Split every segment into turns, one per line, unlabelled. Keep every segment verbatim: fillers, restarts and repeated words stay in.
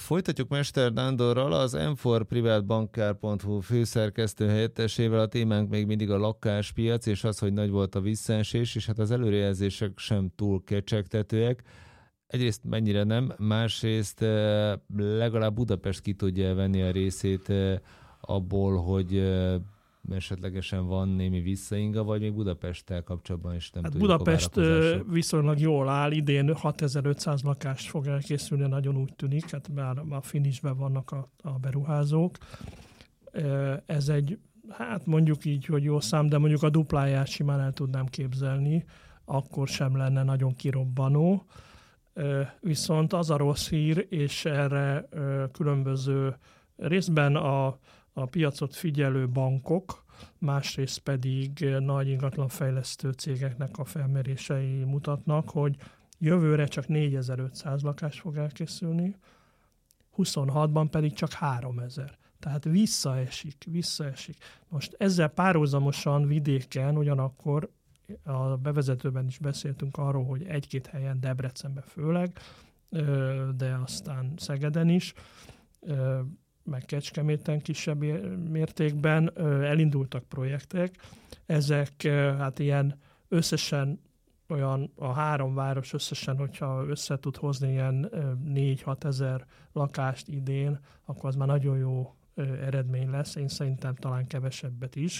Folytatjuk Mester Nándorral, az m négy privátbankár pont hu főszerkesztő helyettesével. A témánk még mindig a lakáspiac, és az, hogy nagy volt a visszaesés, és hát az előrejelzések sem túl kecsegtetőek. Egyrészt mennyire nem, másrészt legalább Budapest ki tudja venni a részét abból, hogy esetlegesen van némi visszainga, vagy még Budapesttel kapcsolatban is nem
hát
tudjuk
Budapest viszonylag jól áll, idén hatezer-ötszáz lakást fog elkészülni, nagyon úgy tűnik, hát már a finisben vannak a, a beruházók. Ez egy, hát mondjuk így, hogy jó szám, de mondjuk a dupláját simán el tudnám képzelni, akkor sem lenne nagyon kirobbanó. Viszont az a rossz hír, és erre különböző részben a, a piacot figyelő bankok, másrészt pedig nagy ingatlanfejlesztő cégeknek a felmérései mutatnak, hogy jövőre csak négyezer-ötszáz lakás fog elkészülni, huszonhatban pedig csak háromezer. Tehát visszaesik, visszaesik. Most ezzel párhuzamosan vidéken ugyanakkor a bevezetőben is beszéltünk arról, hogy egy-két helyen, Debrecenben főleg, de aztán Szegeden is, meg Kecskeméten kisebb mértékben elindultak projektek. Ezek hát ilyen összesen olyan a három város összesen, hogyha össze tud hozni ilyen négy-hat ezer lakást idén, akkor az már nagyon jó eredmény lesz. Én szerintem talán kevesebbet is.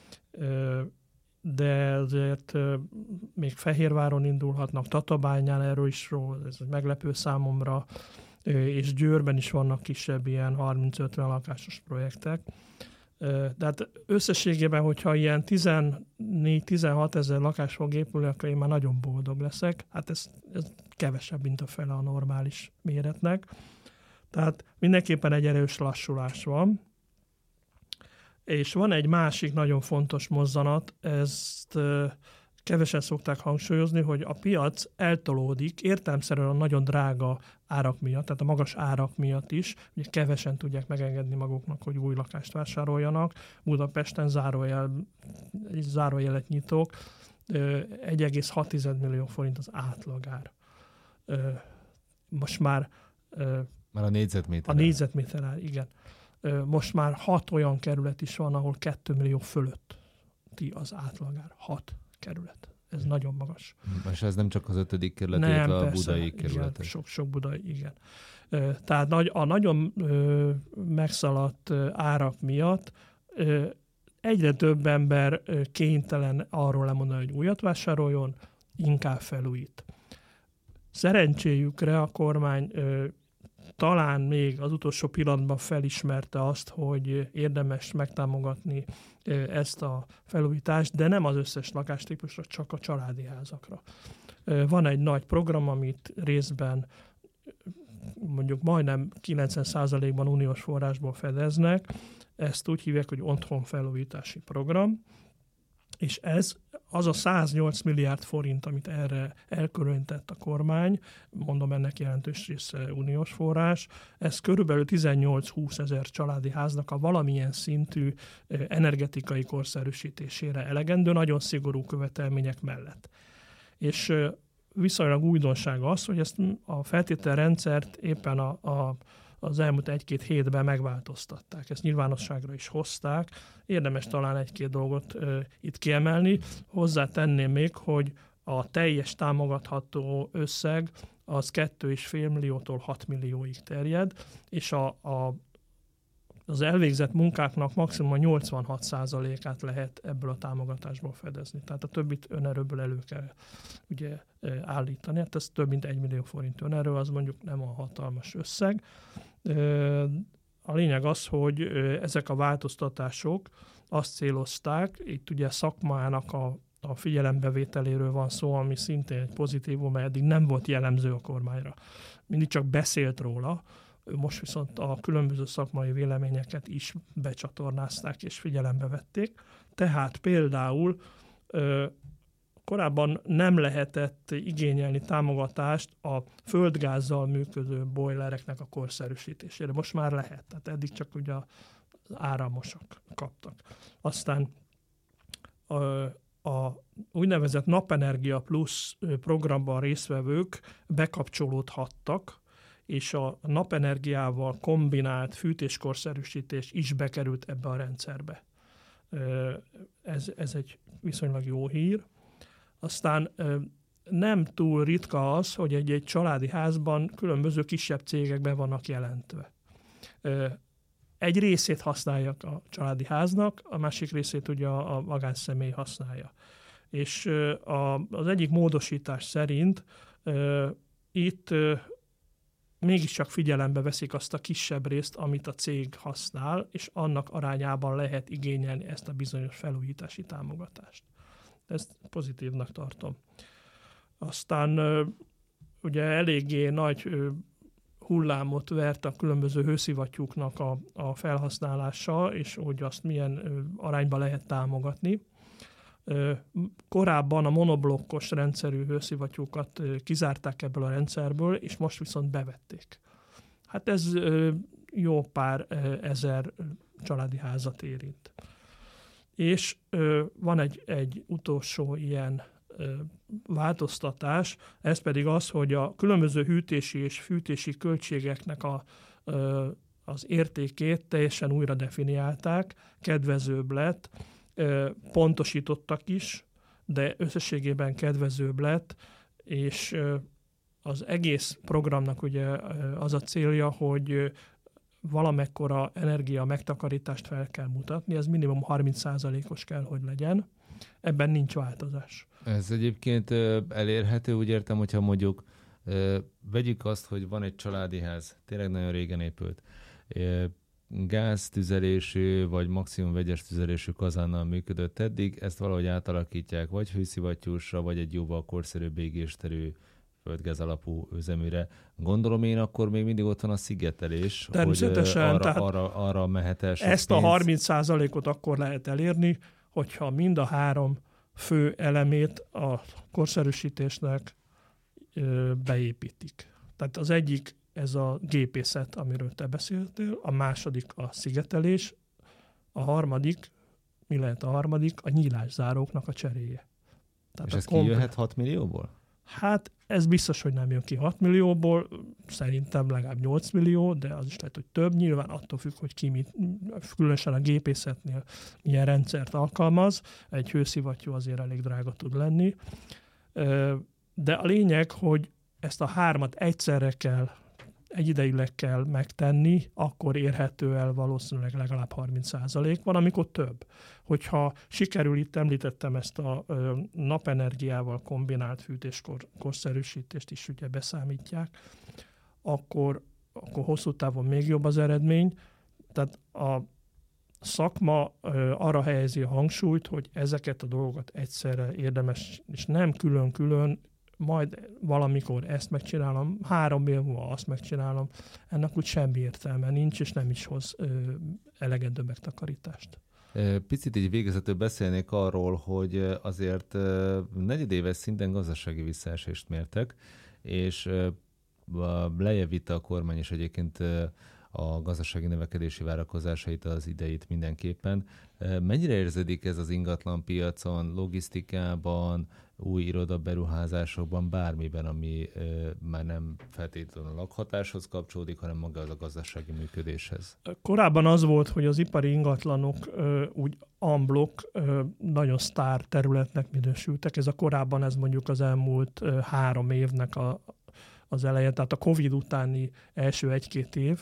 De azért még Fehérváron indulhatnak, Tatabányán, erről is ról, ez egy meglepő számomra, és Győrben is vannak kisebb ilyen harminc-ötven lakásos projektek. De hát összességében, hogyha ilyen tizennégy-tizenhat ezer lakás fog épülni, akkor én már nagyon boldog leszek. Hát ez, ez kevesebb, mint a fele a normális méretnek. Tehát mindenképpen egy erős lassulás van. És van egy másik nagyon fontos mozzanat, ezt kevesen szokták hangsúlyozni, hogy a piac eltolódik értelemszerűen a nagyon drága árak miatt, tehát a magas árak miatt is. Ugye kevesen tudják megengedni maguknak, hogy új lakást vásároljanak. Budapesten zárójel, zárójelet nyitok, egy egész hat millió forint az átlagár. Most már...
Már a négyzetméter.
A négyzetméter ár, igen. Most már hat olyan kerület is van, ahol két millió fölötti az átlagár. Hat kerület. Ez hmm. nagyon magas.
És ez nem csak az ötödik kerület, illetve a
persze,
budai kerületek.
Sok-sok budai, igen. Tehát a nagyon megszaladt árak miatt egyre több ember kénytelen arról lemondani, hogy újat vásároljon, inkább felújít. Szerencséjükre a kormány talán még az utolsó pillanatban felismerte azt, hogy érdemes megtámogatni ezt a felújítást, de nem az összes lakástípusra, csak a családi házakra. Van egy nagy program, amit részben mondjuk majdnem kilencven százalékban uniós forrásból fedeznek, ezt úgy hívják, hogy otthonfelújítási program, és ez az a száznyolc milliárd forint, amit erre elkülönített a kormány, mondom, ennek jelentős része uniós forrás, ez körülbelül tizennyolc-húsz ezer családi háznak a valamilyen szintű energetikai korszerűsítésére elegendő, nagyon szigorú követelmények mellett. És viszonylag újdonság az, hogy ezt a feltételrendszert éppen a, a az elmúlt egy-két hétben megváltoztatták. Ezt nyilvánosságra is hozták. Érdemes talán egy-két dolgot uh, itt kiemelni. Hozzátenném még, hogy a teljes támogatható összeg az két egész öt milliótól hat millióig terjed, és a, a, az elvégzett munkáknak maximum a nyolcvanhat százalékát lehet ebből a támogatásból fedezni. Tehát a többit önerőből elő kell ugye, állítani. Hát ez több mint egy millió forint önerő, az mondjuk nem a hatalmas összeg. A lényeg az, hogy ezek a változtatások azt célozták, itt ugye szakmának a, a figyelembevételéről van szó, ami szintén egy pozitívum, mert eddig nem volt jellemző a kormányra. Mindig csak beszélt róla, most viszont a különböző szakmai véleményeket is becsatornázták és figyelembe vették. Tehát például korábban nem lehetett igényelni támogatást a földgázzal működő bojlereknek a korszerűsítésére. Most már lehet. Tehát eddig csak ugye az áramosak kaptak. Aztán a, a úgynevezett Napenergia Plus programban résztvevők bekapcsolódhattak, és a napenergiával kombinált fűtéskorszerűsítés is bekerült ebbe a rendszerbe. Ez, ez egy viszonylag jó hír. Aztán nem túl ritka az, hogy egy-egy családi házban különböző kisebb cégek be vannak jelentve. Egy részét használják a családi háznak, a másik részét ugye a magánszemély használja. És a, az egyik módosítás szerint itt mégiscsak figyelembe veszik azt a kisebb részt, amit a cég használ, és annak arányában lehet igényelni ezt a bizonyos felújítási támogatást. Ezt pozitívnak tartom. Aztán ugye eléggé nagy hullámot vert a különböző hőszivattyúknak a, a felhasználása, és hogy azt milyen arányban lehet támogatni. Korábban a monoblokkos rendszerű hőszivattyúkat kizárták ebből a rendszerből, és most viszont bevették. Hát ez jó pár ezer családi házat érint. És van egy, egy utolsó ilyen változtatás, ez pedig az, hogy a különböző hűtési és fűtési költségeknek a, az értékét teljesen újra definiálták, kedvezőbb lett, pontosítottak is, de összességében kedvezőbb lett, és az egész programnak ugye az a célja, hogy valamekkora energia megtakarítást fel kell mutatni, ez minimum harminc százalékos kell, hogy legyen. Ebben nincs változás.
Ez egyébként elérhető, úgy értem, hogyha mondjuk vegyük azt, hogy van egy családi ház, tényleg nagyon régen épült, gáztüzelésű, vagy maximum vegyes tüzelésű kazánnal működött eddig, ezt valahogy átalakítják, vagy hőszivattyúsra, vagy egy jóval korszerűbb égésterű földgáz alapú üzeműre. Gondolom én, akkor még mindig ott van a szigetelés,
természetesen,
hogy arra, arra, arra mehet el sok
ezt
pénz.
A harminc százalékot akkor lehet elérni, hogyha mind a három fő elemét a korszerűsítésnek ö, beépítik. Tehát az egyik ez a gépészet, amiről te beszéltél, a második a szigetelés, a harmadik, mi lehet a harmadik? A nyílászáróknak a cseréje.
Tehát és ez komplet... kijöhet hat millióból?
Hát ez biztos, hogy nem jön ki hat millióból, szerintem legalább nyolc millió, de az is lehet, hogy több. Nyilván attól függ, hogy ki mit, különösen a gépészetnél milyen rendszert alkalmaz. Egy hőszivattyú azért elég drága tud lenni. De a lényeg, hogy ezt a hármat egyszerre kell, egyidejűleg kell megtenni, akkor érhető el valószínűleg legalább harminc százalék. Van, amikor több. Hogyha sikerül, itt említettem ezt a ö, napenergiával kombinált fűtéskorszerűsítést is ugye beszámítják, akkor, akkor hosszú távon még jobb az eredmény. Tehát a szakma ö, arra helyezi a hangsúlyt, hogy ezeket a dolgokat egyszerre érdemes, és nem külön-külön, majd valamikor ezt megcsinálom, három év múlva azt megcsinálom, ennek úgy semmi értelme nincs, és nem is hoz ö, elegendő megtakarítást.
Picit így végezetül beszélnék arról, hogy azért negyedéves szinten gazdasági visszaesést mértek, és lejjebb vitte a kormány is egyébként a gazdasági növekedési várakozásait, az idejét mindenképpen. Mennyire érződik ez az ingatlanpiacon, logisztikában, új irodaberuházásokban, bármiben, ami már nem feltétlenül a lakhatáshoz kapcsolódik, hanem maga az a gazdasági működéshez?
Korábban az volt, hogy az ipari ingatlanok úgy en bloc nagyon sztár területnek minősültek. Ez a korábban, ez mondjuk az elmúlt három évnek a, az eleje, tehát a Covid utáni első egy-két év,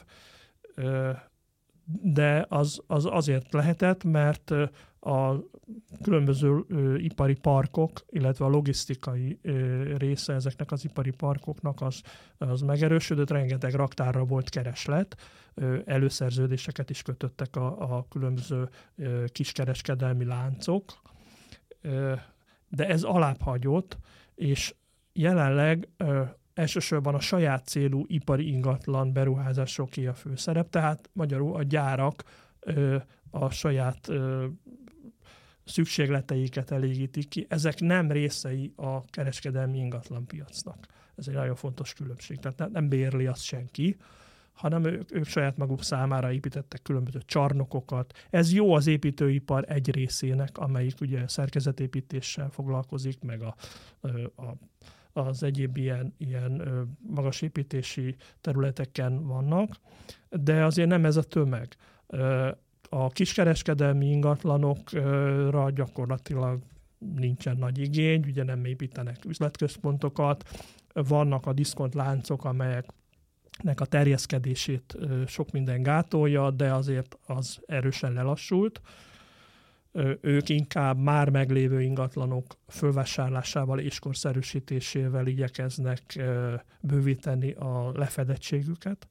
de az, az azért lehetett, mert a különböző ö, ipari parkok, illetve a logisztikai ö, része ezeknek az ipari parkoknak az, az megerősödött, rengeteg raktárra volt kereslet, ö, előszerződéseket is kötöttek a, a különböző ö, kiskereskedelmi láncok, ö, de ez alábbhagyott, és jelenleg ö, elsősorban a saját célú ipari ingatlan beruházásoké a főszerep, tehát magyarul a gyárak ö, a saját ö, szükségleteiket elégítik ki. Ezek nem részei a kereskedelmi ingatlanpiacnak. Ez egy nagyon fontos különbség. Tehát nem bérli azt senki, hanem ők, ők saját maguk számára építettek különböző csarnokokat. Ez jó az építőipar egy részének, amelyik ugye szerkezetépítéssel foglalkozik, meg a, a az egyéb ilyen, ilyen magasépítési területeken vannak, de azért nem ez a tömeg. A kiskereskedelmi ingatlanokra gyakorlatilag nincsen nagy igény, ugye nem építenek üzletközpontokat, vannak a diszkontláncok, amelyeknek a terjeszkedését sok minden gátolja, de azért az erősen lelassult. Ők inkább már meglévő ingatlanok fölvásárlásával és korszerűsítésével igyekeznek bővíteni a lefedettségüket.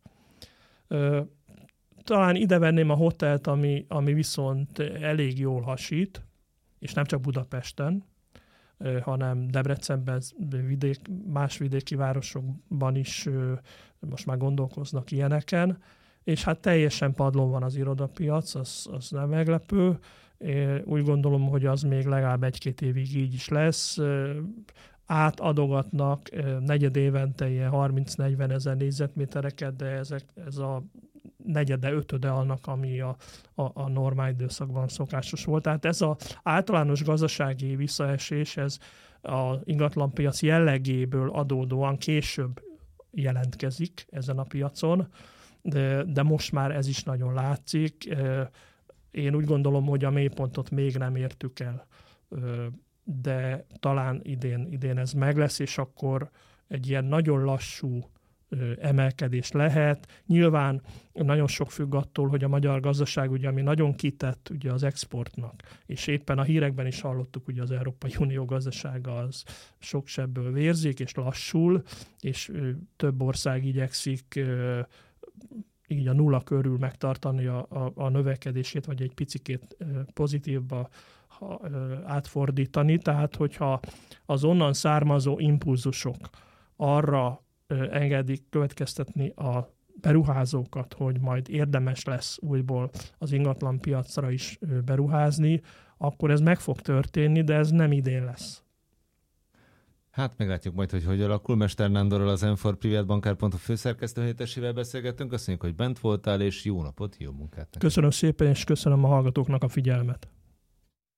Talán ide venném a hotelt, ami, ami viszont elég jól hasít, és nem csak Budapesten, hanem Debrecenben, vidék, más vidéki városokban is most már gondolkoznak ilyeneken, és hát teljesen padlón van az irodapiac, az, az nem meglepő. Én úgy gondolom, hogy az még legalább egy-két évig így is lesz. Átadogatnak negyed évente ilyen harminc-negyven ezer négyzetmétereket, de ezek, ez a negyede, ötöde annak, ami a, a, a normál időszakban szokásos volt. Tehát ez az általános gazdasági visszaesés, ez az ingatlanpiac jellegéből adódóan később jelentkezik ezen a piacon, de, de most már ez is nagyon látszik. Én úgy gondolom, hogy a mélypontot még nem értük el, de talán idén, idén ez meg lesz, és akkor egy ilyen nagyon lassú emelkedés lehet. Nyilván nagyon sok függ attól, hogy a magyar gazdaság, ugye, ami nagyon kitett ugye az exportnak, és éppen a hírekben is hallottuk, hogy az Európai Unió gazdasága az sok sebből vérzik, és lassul, és több ország igyekszik így a nulla körül megtartani a, a, a növekedését, vagy egy picikét pozitívba ha, átfordítani. Tehát, hogyha az onnan származó impulzusok arra engedik következtetni a beruházókat, hogy majd érdemes lesz újból az ingatlan piacra is beruházni, akkor ez meg fog történni, de ez nem idén lesz.
Hát meglátjuk majd, hogy hogy alakul. Mester Nándorral, az em négy privatbankár pont hu főszerkesztő helyettesével beszélgettünk. Köszönjük, hogy bent voltál, és jó napot, jó munkát neked.
Köszönöm szépen, és köszönöm a hallgatóknak a figyelmet.